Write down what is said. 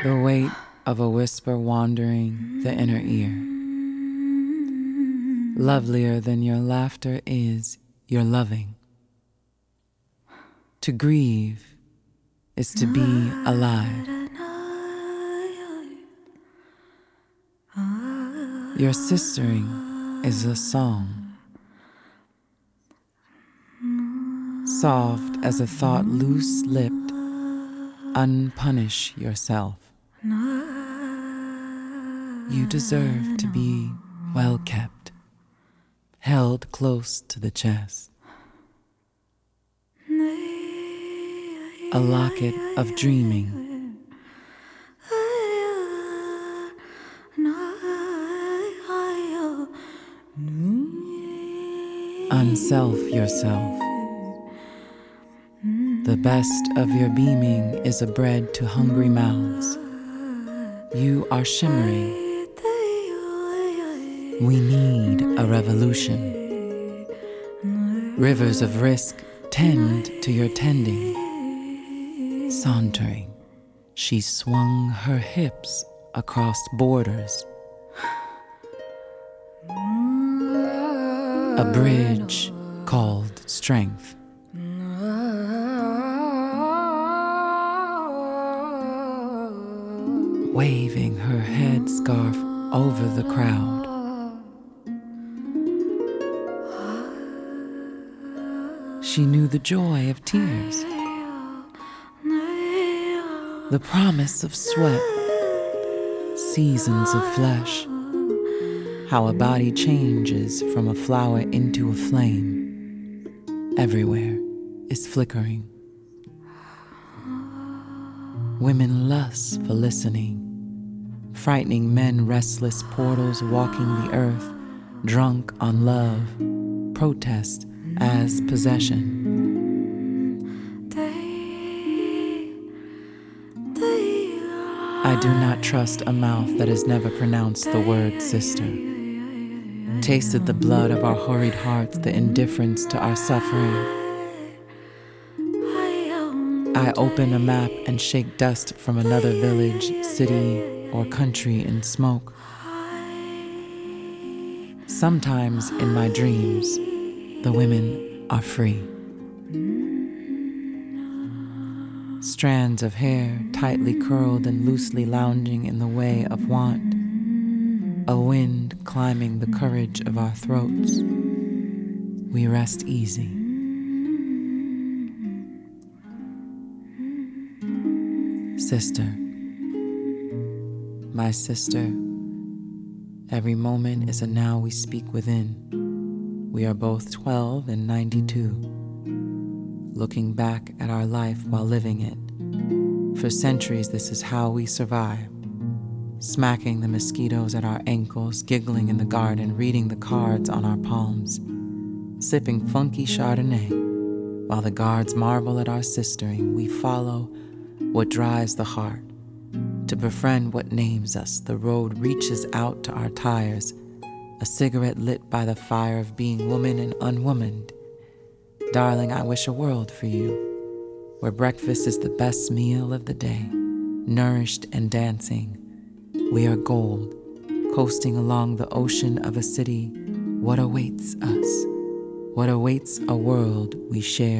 The weight of a whisper wandering the inner ear. Lovelier than your laughter is your loving. To grieve is to be alive. Your sistering is a song, soft as a thought loose-lipped. Unpunish yourself. You deserve to be well kept, held close to the chest. A locket of dreaming. Unself yourself. The best of your beaming is a bread to hungry mouths. You are shimmering. We need a revolution. Rivers of risk tend to your tending. Sauntering, she swung her hips across borders. A bridge called strength. Waving her head scarf over the crowd. She knew the joy of tears, the promise of sweat, seasons of flesh, how a body changes from a flower into a flame. Everywhere is flickering. Women lust for listening, frightening men restless portals walking the earth, drunk on love, protest as possession. I do not trust a mouth that has never pronounced the word sister, tasted the blood of our hurried hearts, the indifference to our suffering. I open a map and shake dust from another village, city, or country in smoke. Sometimes in my dreams, the women are free. Strands of hair tightly curled and loosely lounging in the way of want. A wind climbing the courage of our throats. We rest easy. Sister, my sister, every moment is a now we speak within. We are both 12 and 92, looking back at our life while living it. For centuries, this is how we survive. Smacking the mosquitoes at our ankles, giggling in the garden, reading the cards on our palms, sipping funky Chardonnay, while the guards marvel at our sistering. We follow what drives the heart. To befriend what names us, the road reaches out to our tires, a cigarette lit by the fire of being woman and unwomaned. Darling, I wish a world for you, where breakfast is the best meal of the day, nourished and dancing. We are gold, coasting along the ocean of a city. What awaits us? What awaits a world we share?